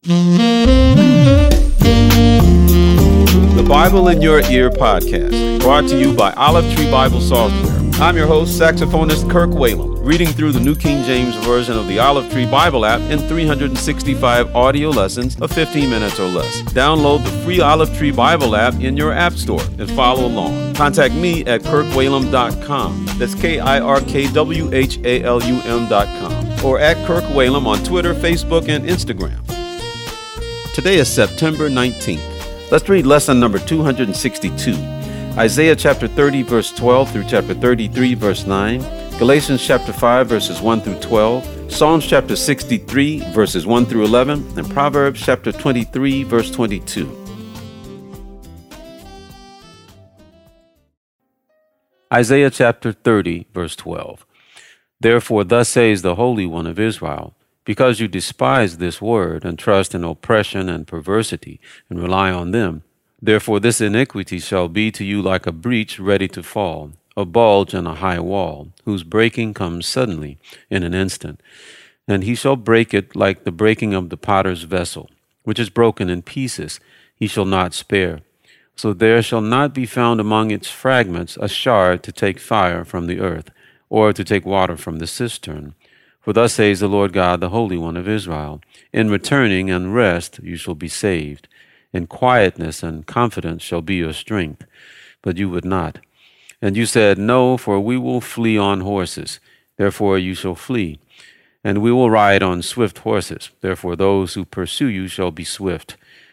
The Bible in Your Ear podcast, brought to you by Olive Tree Bible Software. I'm your host, saxophonist Kirk Whalum, reading through the New King James Version of the Olive Tree Bible app in 365 audio lessons of 15 minutes or less. Download the free Olive Tree Bible app in your app store and follow along. Contact me at kirkwhalum.com. That's KIRKWHALUM.com. Or at Kirk Whalum on Twitter, Facebook, and Instagram. Today is September 19th. Let's read lesson number 262. Isaiah chapter 30, verse 12 through chapter 33, verse 9. Galatians chapter 5, verses 1 through 12. Psalms chapter 63, verses 1 through 11. And Proverbs chapter 23, verse 22. Isaiah chapter 30, verse 12. Therefore thus says the Holy One of Israel, because you despise this word, and trust in oppression and perversity, and rely on them, therefore this iniquity shall be to you like a breach ready to fall, a bulge in a high wall, whose breaking comes suddenly, in an instant. And he shall break it like the breaking of the potter's vessel, which is broken in pieces, he shall not spare. So there shall not be found among its fragments a shard to take fire from the earth, or to take water from the cistern. For thus says the Lord God, the Holy One of Israel, in returning and rest you shall be saved. In quietness and confidence shall be your strength. But you would not. And you said, No, for we will flee on horses. Therefore you shall flee. And we will ride on swift horses. Therefore those who pursue you shall be swift.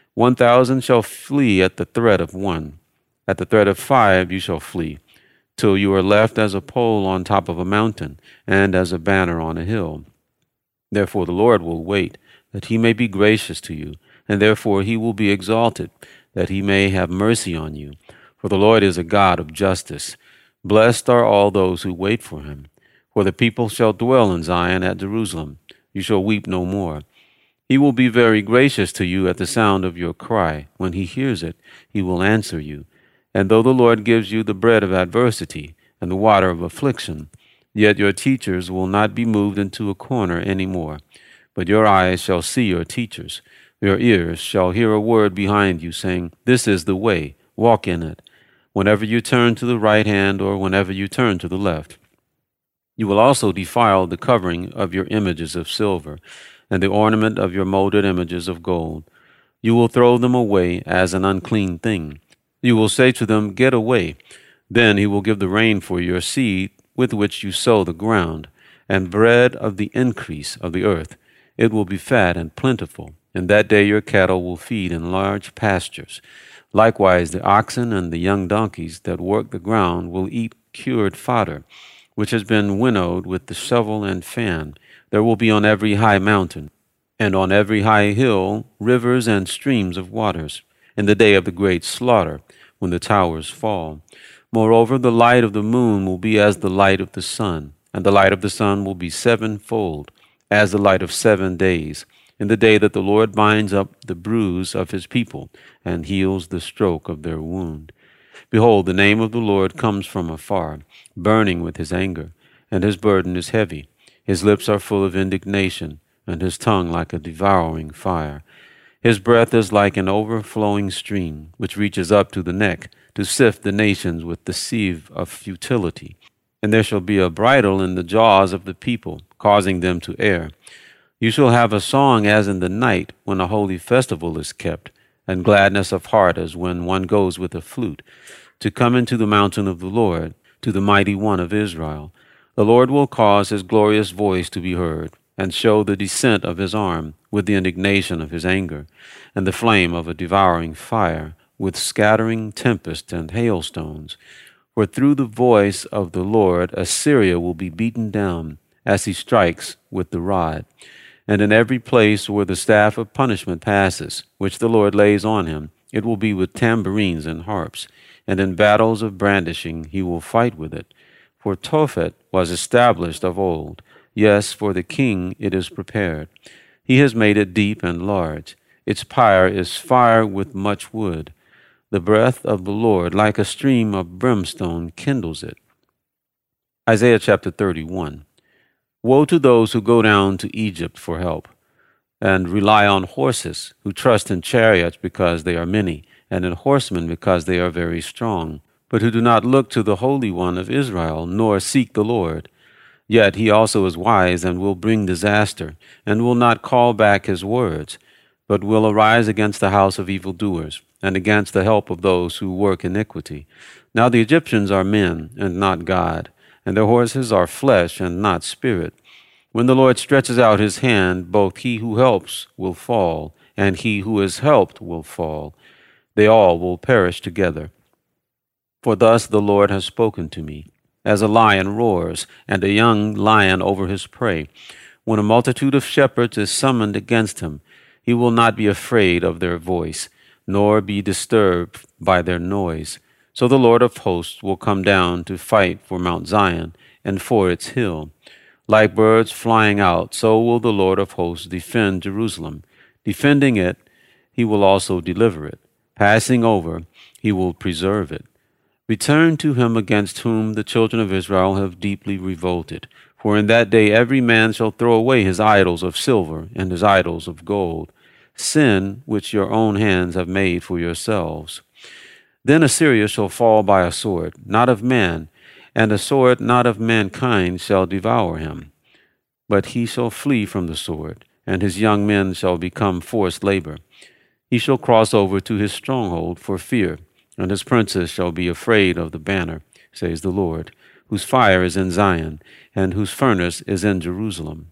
1,000 shall flee at the threat of one. At the threat of 5 you shall flee, till you are left as a pole on top of a mountain, and as a banner on a hill. Therefore the Lord will wait, that he may be gracious to you, and therefore he will be exalted, that he may have mercy on you. For the Lord is a God of justice. Blessed are all those who wait for him. For the people shall dwell in Zion at Jerusalem. You shall weep no more. He will be very gracious to you at the sound of your cry. When he hears it, he will answer you. And though the Lord gives you the bread of adversity and the water of affliction, yet your teachers will not be moved into a corner any more. But your eyes shall see your teachers. Your ears shall hear a word behind you saying, This is the way, walk in it, whenever you turn to the right hand or whenever you turn to the left. You will also defile the covering of your images of silver, and the ornament of your molded images of gold. You will throw them away as an unclean thing. You will say to them, Get away. Then he will give the rain for your seed with which you sow the ground, and bread of the increase of the earth. It will be fat and plentiful. In that day your cattle will feed in large pastures. Likewise the oxen and the young donkeys that work the ground will eat cured fodder, which has been winnowed with the shovel and fan. There will be on every high mountain, and on every high hill, rivers and streams of waters, in the day of the great slaughter, when the towers fall. Moreover, the light of the moon will be as the light of the sun, and the light of the sun will be sevenfold, as the light of 7 days, in the day that the Lord binds up the bruise of his people, and heals the stroke of their wound. Behold, the name of the Lord comes from afar, burning with his anger, and his burden is heavy. His lips are full of indignation, and his tongue like a devouring fire. His breath is like an overflowing stream, which reaches up to the neck, to sift the nations with the sieve of futility. And there shall be a bridle in the jaws of the people, causing them to err. You shall have a song as in the night, when a holy festival is kept, and gladness of heart as when one goes with a flute, to come into the mountain of the Lord, to the mighty one of Israel. The Lord will cause his glorious voice to be heard, and show the descent of his arm with the indignation of his anger, and the flame of a devouring fire, with scattering tempest and hailstones. For through the voice of the Lord Assyria will be beaten down, as he strikes with the rod. And in every place where the staff of punishment passes, which the Lord lays on him, it will be with tambourines and harps, and in battles of brandishing he will fight with it. For Tophet was established of old. Yes, for the king it is prepared. He has made it deep and large. Its pyre is fire with much wood. The breath of the Lord, like a stream of brimstone, kindles it. Isaiah chapter 31. Woe to those who go down to Egypt for help, and rely on horses, who trust in chariots because they are many, and in horsemen because they are very strong, but who do not look to the Holy One of Israel, nor seek the Lord. Yet he also is wise and will bring disaster, and will not call back his words, but will arise against the house of evildoers, and against the help of those who work iniquity. Now the Egyptians are men, and not God, and their horses are flesh, and not spirit. When the Lord stretches out his hand, both he who helps will fall, and he who is helped will fall. They all will perish together. For thus the Lord has spoken to me. As a lion roars, and a young lion over his prey, when a multitude of shepherds is summoned against him, he will not be afraid of their voice, nor be disturbed by their noise. So the Lord of hosts will come down to fight for Mount Zion and for its hill. Like birds flying out, so will the Lord of hosts defend Jerusalem. Defending it, he will also deliver it. Passing over, he will preserve it. Return to him against whom the children of Israel have deeply revolted. For in that day every man shall throw away his idols of silver and his idols of gold, sin which your own hands have made for yourselves. Then Assyria shall fall by a sword, not of man, and a sword not of mankind shall devour him. But he shall flee from the sword, and his young men shall become forced labor. He shall cross over to his stronghold for fear, and his princes shall be afraid of the banner, says the Lord, whose fire is in Zion, and whose furnace is in Jerusalem.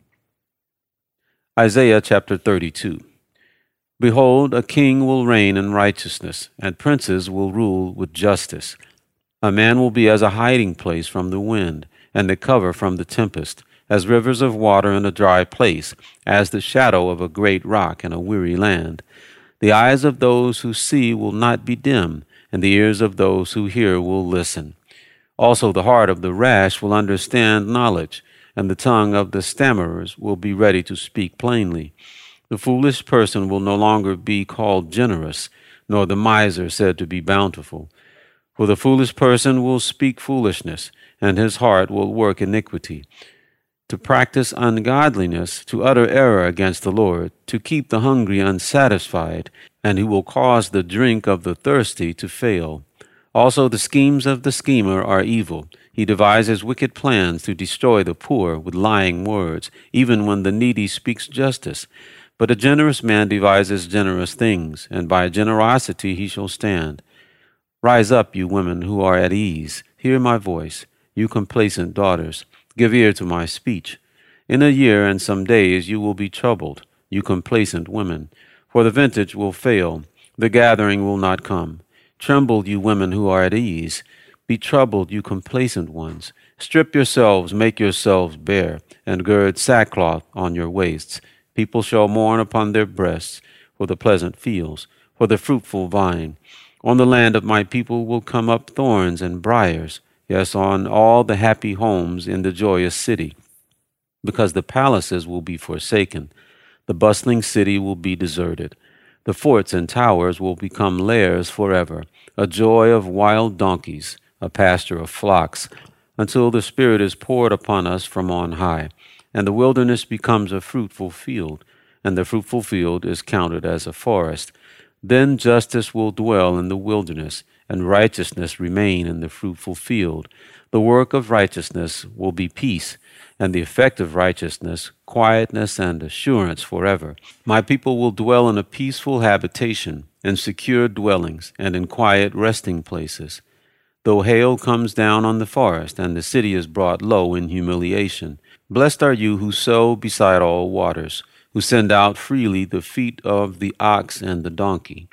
Isaiah chapter 32. Behold, a king will reign in righteousness, and princes will rule with justice. A man will be as a hiding place from the wind, and a cover from the tempest, as rivers of water in a dry place, as the shadow of a great rock in a weary land. The eyes of those who see will not be dim, and the ears of those who hear will listen. Also the heart of the rash will understand knowledge, and the tongue of the stammerers will be ready to speak plainly. The foolish person will no longer be called generous, nor the miser said to be bountiful. For the foolish person will speak foolishness, and his heart will work iniquity. To practice ungodliness, to utter error against the Lord, to keep the hungry unsatisfied, and he will cause the drink of the thirsty to fail. Also the schemes of the schemer are evil. He devises wicked plans to destroy the poor with lying words, even when the needy speaks justice. But a generous man devises generous things, and by generosity he shall stand. Rise up, you women who are at ease. Hear my voice, you complacent daughters. Give ear to my speech. In a year and some days you will be troubled, you complacent women. For the vintage will fail, the gathering will not come. Tremble, you women who are at ease. Be troubled, you complacent ones. Strip yourselves, make yourselves bare, and gird sackcloth on your waists. People shall mourn upon their breasts for the pleasant fields, for the fruitful vine. On the land of my people will come up thorns and briars, yes, on all the happy homes in the joyous city, because the palaces will be forsaken. The bustling city will be deserted. The forts and towers will become lairs forever, a joy of wild donkeys, a pasture of flocks, until the Spirit is poured upon us from on high, and the wilderness becomes a fruitful field, and the fruitful field is counted as a forest. Then justice will dwell in the wilderness, and righteousness remain in the fruitful field. The work of righteousness will be peace, and the effect of righteousness, quietness and assurance forever. My people will dwell in a peaceful habitation, in secure dwellings, and in quiet resting places. Though hail comes down on the forest, and the city is brought low in humiliation, blessed are you who sow beside all waters, who send out freely the feet of the ox and the donkey.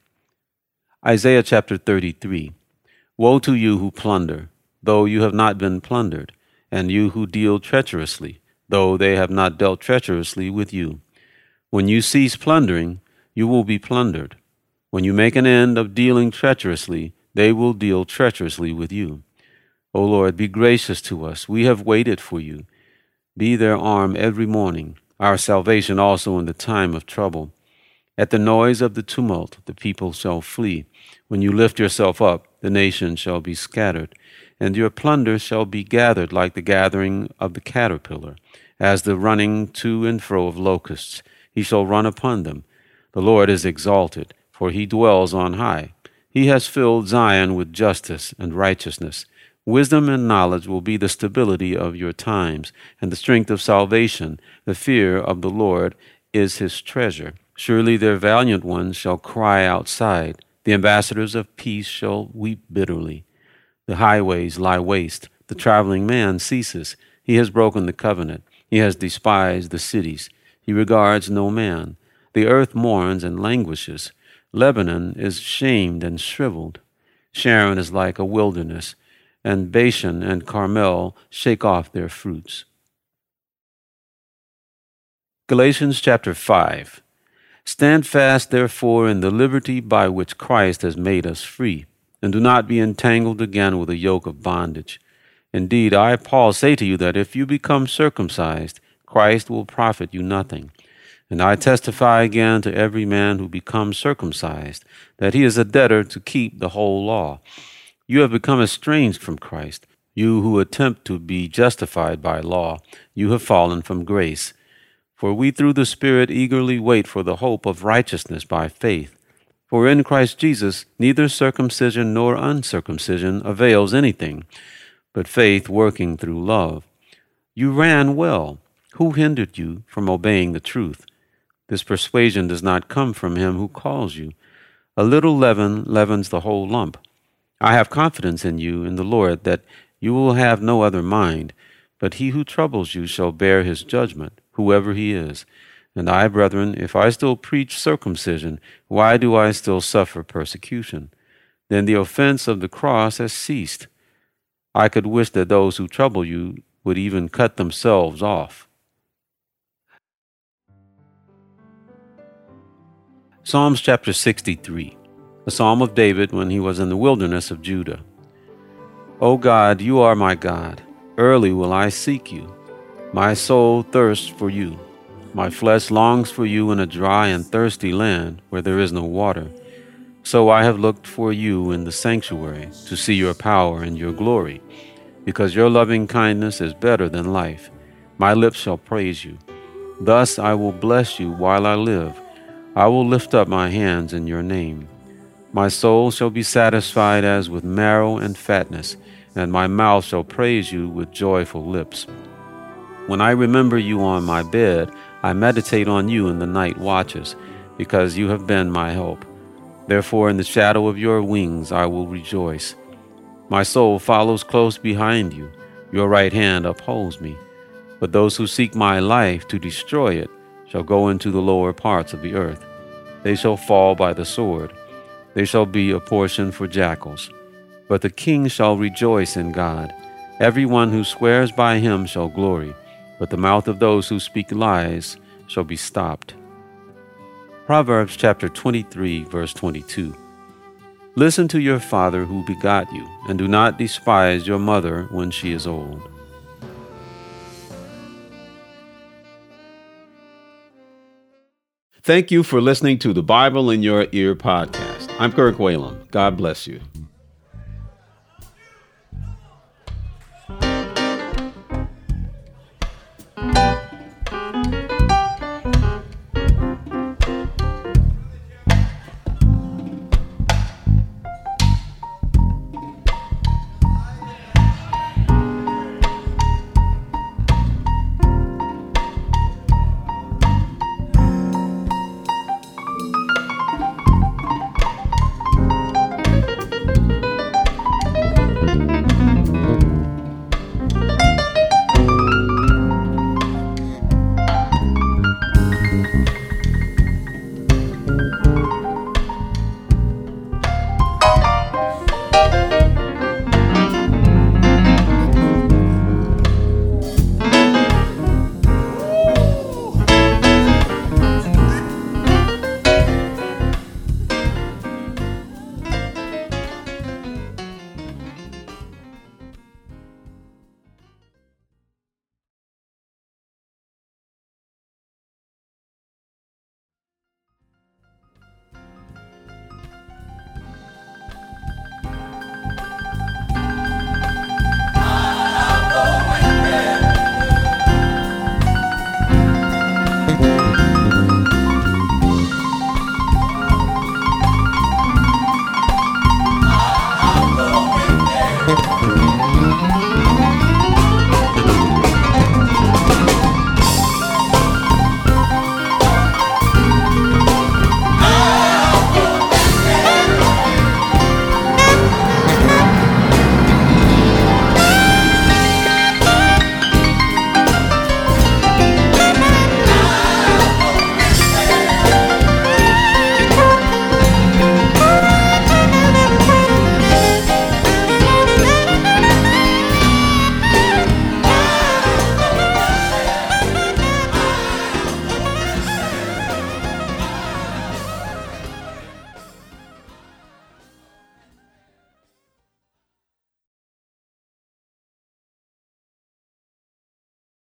Isaiah chapter 33. Woe to you who plunder, though you have not been plundered, and you who deal treacherously, though they have not dealt treacherously with you. When you cease plundering, you will be plundered. When you make an end of dealing treacherously, they will deal treacherously with you. O Lord, be gracious to us. We have waited for you. Be their arm every morning, our salvation also in the time of trouble. At the noise of the tumult, the people shall flee. When you lift yourself up, the nations shall be scattered, and your plunder shall be gathered like the gathering of the caterpillar, as the running to and fro of locusts. He shall run upon them. The Lord is exalted, for he dwells on high. He has filled Zion with justice and righteousness. Wisdom and knowledge will be the stability of your times, and the strength of salvation. The fear of the Lord is his treasure. Surely their valiant ones shall cry outside. The ambassadors of peace shall weep bitterly. The highways lie waste. The traveling man ceases. He has broken the covenant. He has despised the cities. He regards no man. The earth mourns and languishes. Lebanon is shamed and shriveled. Sharon is like a wilderness, and Bashan and Carmel shake off their fruits. Galatians chapter 5. Stand fast, therefore, in the liberty by which Christ has made us free, and do not be entangled again with a yoke of bondage. Indeed, I, Paul, say to you that if you become circumcised, Christ will profit you nothing. And I testify again to every man who becomes circumcised, that he is a debtor to keep the whole law. You have become estranged from Christ, you who attempt to be justified by law. You have fallen from grace. For we through the Spirit eagerly wait for the hope of righteousness by faith. For in Christ Jesus neither circumcision nor uncircumcision avails anything, but faith working through love. You ran well. Who hindered you from obeying the truth? This persuasion does not come from him who calls you. A little leaven leavens the whole lump. I have confidence in you in the Lord that you will have no other mind, but he who troubles you shall bear his judgment, whoever he is. And I, brethren, if I still preach circumcision, why do I still suffer persecution? Then the offense of the cross has ceased. I could wish that those who trouble you would even cut themselves off. Psalms chapter 63, a psalm of David when he was in the wilderness of Judah. O God, you are my God. Early will I seek you. My soul thirsts for you. My flesh longs for you in a dry and thirsty land where there is no water. So I have looked for you in the sanctuary to see your power and your glory, because your loving kindness is better than life. My lips shall praise you. Thus I will bless you while I live. I will lift up my hands in your name. My soul shall be satisfied as with marrow and fatness, and my mouth shall praise you with joyful lips. When I remember you on my bed, I meditate on you in the night watches, because you have been my help. Therefore in the shadow of your wings I will rejoice. My soul follows close behind you. Your right hand upholds me. But those who seek my life to destroy it shall go into the lower parts of the earth. They shall fall by the sword. They shall be a portion for jackals. But the king shall rejoice in God. Everyone who swears by him shall glory, but the mouth of those who speak lies shall be stopped. Proverbs chapter 23, verse 22. Listen to your father who begot you, and do not despise your mother when she is old. Thank you for listening to the Bible in Your Ear podcast. I'm Kirk Whalum. God bless you.